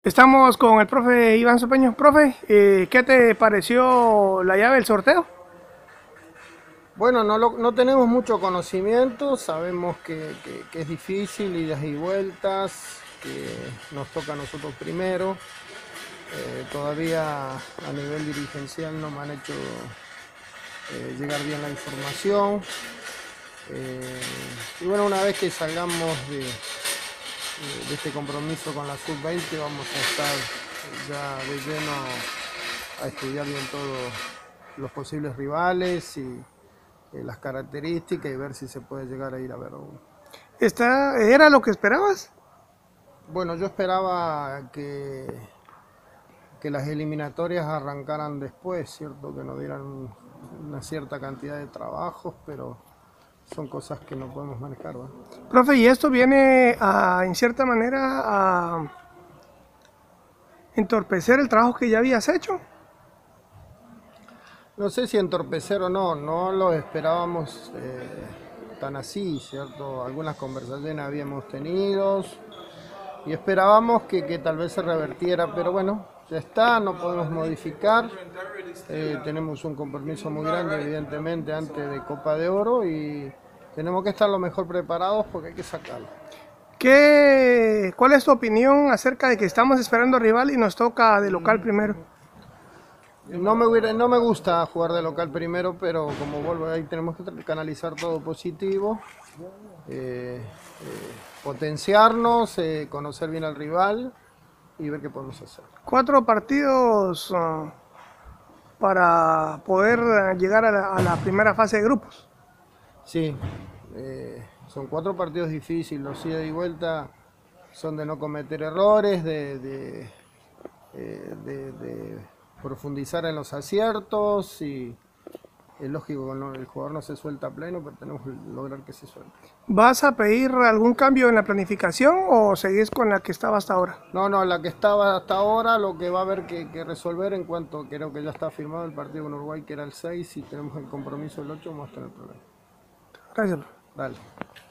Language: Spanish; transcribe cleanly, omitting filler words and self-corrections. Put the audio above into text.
Estamos con el profe Iván Sopeño. Profe, ¿qué te pareció la llave del sorteo? Bueno, no tenemos mucho conocimiento, sabemos que es difícil, idas y vueltas, que nos toca a nosotros primero. Todavía a nivel dirigencial no me han hecho llegar bien la información. Eh, y bueno, una vez que salgamos de este compromiso con la sub-20 vamos a estar ya de lleno a estudiar bien todos los posibles rivales y las características y ver si se puede llegar a ir a ver uno. ¿Era lo que esperabas? Bueno, yo esperaba que las eliminatorias arrancaran después, cierto, que nos dieran una cierta cantidad de trabajos, pero son cosas que no podemos manejar, ¿no? Profe, ¿y esto viene en cierta manera, a entorpecer el trabajo que ya habías hecho? No sé si entorpecer o no, no lo esperábamos tan así, ¿cierto? Algunas conversaciones habíamos tenido y esperábamos que tal vez se revertiera, pero bueno, ya está, no podemos modificar. Tenemos un compromiso muy grande, evidentemente, antes de Copa de Oro y tenemos que estar lo mejor preparados porque hay que sacarlo. ¿Cuál es tu opinión acerca de que estamos esperando rival y nos toca de local primero? No me gusta jugar de local primero, pero como vuelvo ahí tenemos que canalizar todo positivo, eh, potenciarnos, conocer bien al rival y ver qué podemos hacer. 4 partidos para poder llegar a la primera fase de grupos. Sí, son 4 partidos difíciles, los ida y vuelta son de no cometer errores, de profundizar en los aciertos y es lógico que el jugador no se suelta a pleno, pero tenemos que lograr que se suelte. ¿Vas a pedir algún cambio en la planificación o seguís con la que estaba hasta ahora? No, la que estaba hasta ahora, lo que va a haber que resolver en cuanto creo que ya está firmado el partido con Uruguay, que era el 6 y tenemos el compromiso el 8 vamos a tener problemas. Gracias. Dale.